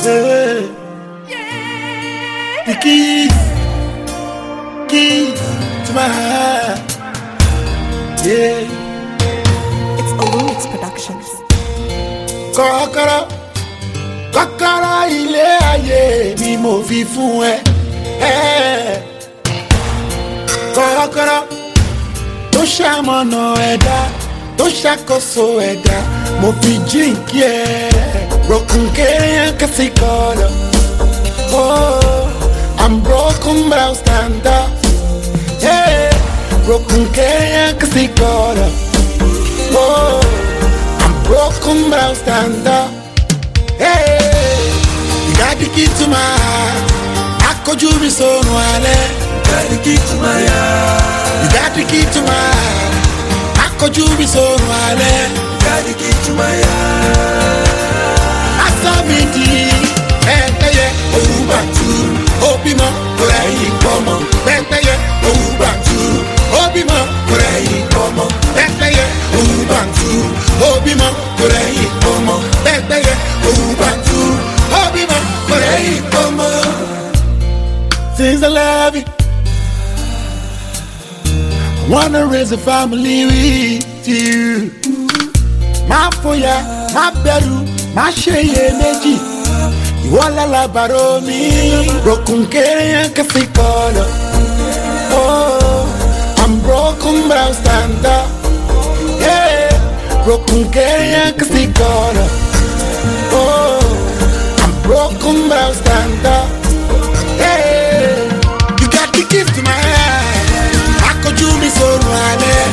Hey. The key to my heart. Yeah. It's Olumix Productions. Kọ́kọ́rọ́ ilé ayé ni mo fi fún ẹ. Kọ́kọ́rọ́ tó ṣamọ̀nà ẹ̀dá, tó ṣàkóso ẹ̀dá, mo fi jíǹkí ẹ. Broken kéèyàn kẹsì kọ́lọ̀. Oh, I'm broken but I'll stand up. Hey, broken kéèyàn kẹsì kọ́lọ̀. Oh, I'm broken but I'll stand up. Hey, you got the key to my heart. I could you be so no ale. You got the key to my heart. You got the key to my heart. I could you be so no ale. You got the key to my heart. I saw me di. Bẹ́ẹ̀tẹ́yẹ òun gbà túrú. Ó bímọ kò rẹ̀yìn pọ́mọ. Bẹ́ẹ̀tẹ́yẹ òun gbà túrú. Ó bímọ kò rẹ̀yìn pọ́mọ. Bẹ́ẹ̀tẹ́yẹ òun gbà túrú. Ó bímọ kò rẹ̀yìn pọ́mọ. Bẹ́ẹ̀tẹ́yẹ òun gbà túrú. Ó bímọ kò rẹ̀yìn pọ́mọ. Since I love you, I wanna raise a family with you. Má fòyà, má bẹ̀rù, má ṣe iyèméjì. Ìwọ lálábàárò mi, broken kéèyàn kẹsì kọ́lọ̀. Oh, I'm broken but I'll stand up. Yeah, broken kéèyàn kẹsì kọ́lọ̀. Oh, I'm broken but I'll stand up. Yeah, you got the keys to my heart. I could you be so running.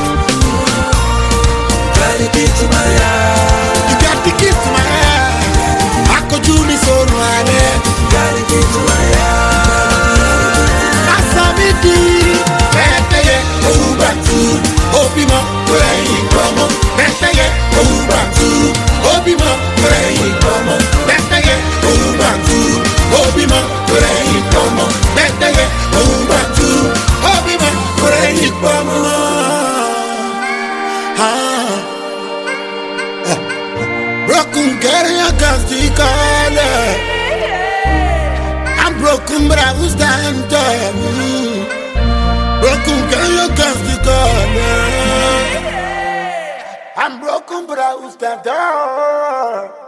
You got the key to my heart. You got the keys to my heart. I could you be so running. You got the key to my heart. I saw me di. Bẹ́ẹ̀tẹ́yẹ òun gbà túrú. Ó bímọ kò rẹ̀yìn pọ́mọ. Bẹ́ẹ̀tẹ́yẹ òun gbà túrú. Ó bímọ kò rẹ̀yìn pọ́mọ. Bẹ́ẹ̀tẹ́yẹ òun gbà túrú. Ó bímọ kò rẹ̀yìn pọ́mọ. Bẹ́ẹ̀tẹ́yẹ òun gbà túrú. Ó bímọ kò rẹ̀yìn pọ́mọ. Broken carrier can still call it. I'm broken but I will stand up. Broken carrier can still call it. I'm broken but I will stand up.